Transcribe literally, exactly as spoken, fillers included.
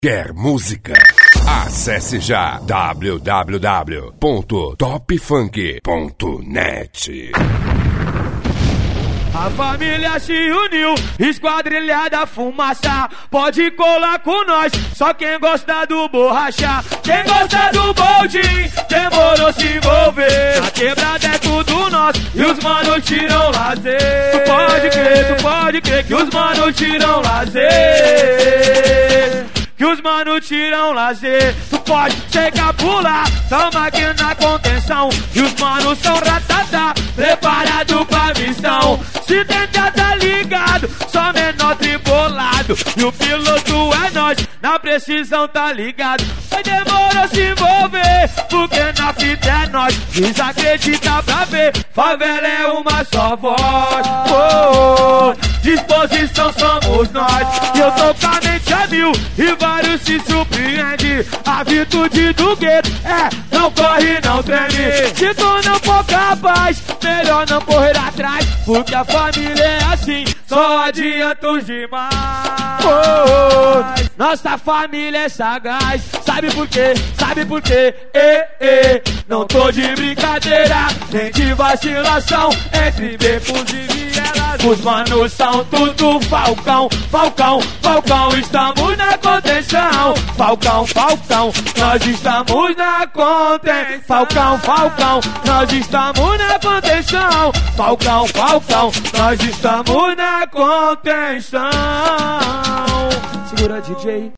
Quer música? Acesse já w w w ponto top funk ponto net. A família se uniu, esquadrilhada fumaça. Pode colar com nós, só quem gosta do borracha. Quem gosta do boldin, demorou se envolver. Na quebrada é tudo nosso e os manos tiram lazer. Tu pode crer, tu pode crer que os manos tiram lazer. Que os manos tiram lazer. Tu pode chegar, pular, tamo aqui na contenção. E os manos são ratata, preparado pra missão. Se tentar tá ligado, só menor tribolado. E o piloto é nós, na precisão tá ligado. Mas demora se envolver, porque na fita é nós. Desacredita pra ver, favela é uma só voz. Oh, oh, disposição somos nós. E eu tô com a mente a mil, e vários se surpreende. A virtude do gueto é, não corre, não treme. Se tu não for capaz, melhor não correr atrás. Porque a família é assim, só adianta os demais. Oh, oh, nossa família é sagaz. Sabe por quê? Sabe por quê? Eh, eh. Não tô de brincadeira, nem de vacilação. Entre becos e vielas, os manos são tudo falcão. Falcão, falcão, estamos na contenção. Falcão, falcão, nós estamos na contenção. Falcão, falcão, nós estamos na contenção. Falcão, falcão, nós estamos na contenção. Segura, D J.